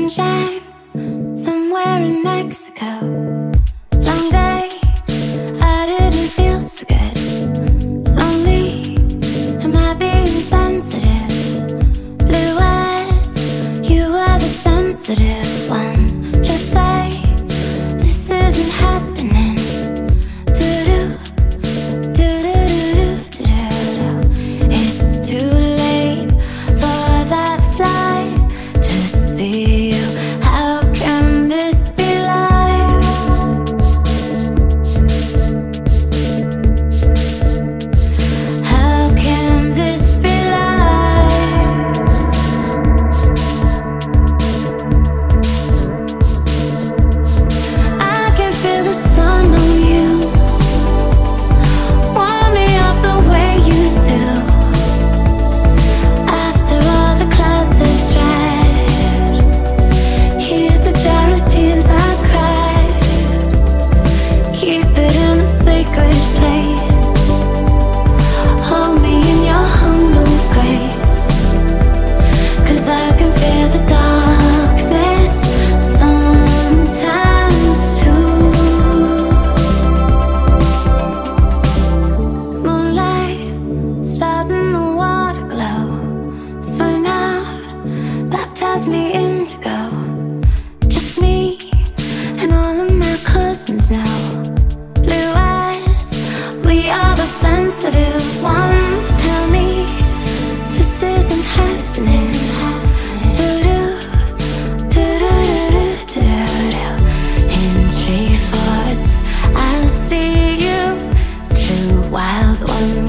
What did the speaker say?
sunshine somewhere in Mexico. Long day, I didn't feel so good. Lonely, am I being sensitive? Blue eyes, you are the sensitive one. Just say this isn't happening. Do-do, do-do-do-do-do-do. It's too late for that flight to see you. How can this be life? How can this be life? I can feel the sun on you. Warm me up the way you do. After all the clouds have dried, here's a jar of tears I cried. Keep it in a sacred place. Hold me in your humble grace. 'Cause I can feel the darkness sometimes too. Moonlight, stars in the water glow. Swim out, baptize me indigo. Just me and all of my cousins now. Blue eyes, we are the sensitive ones. Tell me this isn't happening. Do-do, do-do-do-do-do-do. In tree forts, I'll see you. True wild one.